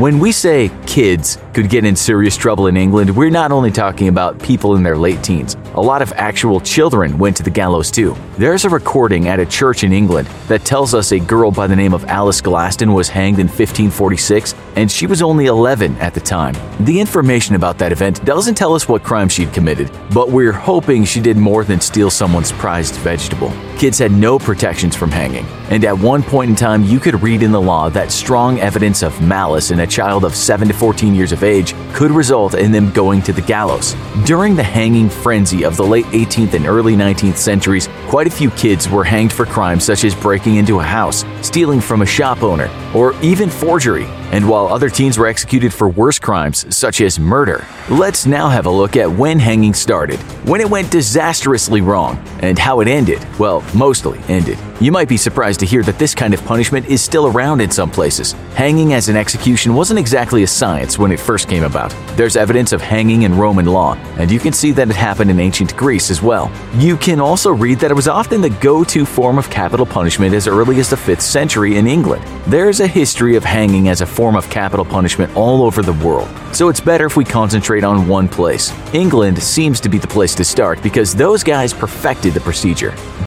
When we say kids could get in serious trouble in England, we're not only talking about people in their late teens. A lot of actual children went to the gallows too. There's a recording at a church in England that tells us a girl by the name of Alice Glaston was hanged in 1546, and she was only 11 at the time. The information about that event doesn't tell us what crime she'd committed, but we're hoping she did more than steal someone's prized vegetable. Kids had no protections from hanging, and at one point in time you could read in the law that strong evidence of malice in a child of 7 to 14 years of age could result in them going to the gallows. During the hanging frenzy of the late 18th and early 19th centuries, quite a few kids were hanged for crimes such as breaking into a house, stealing from a shop owner, or even forgery. And while other teens were executed for worse crimes, such as murder, let's now have a look at when hanging started, when it went disastrously wrong, and how it ended. Well, mostly ended. You might be surprised to hear that this kind of punishment is still around in some places. Hanging as an execution wasn't exactly a science when it first came about. There's evidence of hanging in Roman law, and you can see that it happened in ancient Greece as well. You can also read that it was often the go-to form of capital punishment as early as the 5th century in England. There's a history of hanging as a form of capital punishment all over the world, so it's better if we concentrate on one place. England seems to be the place to start because those guys perfected the procedure.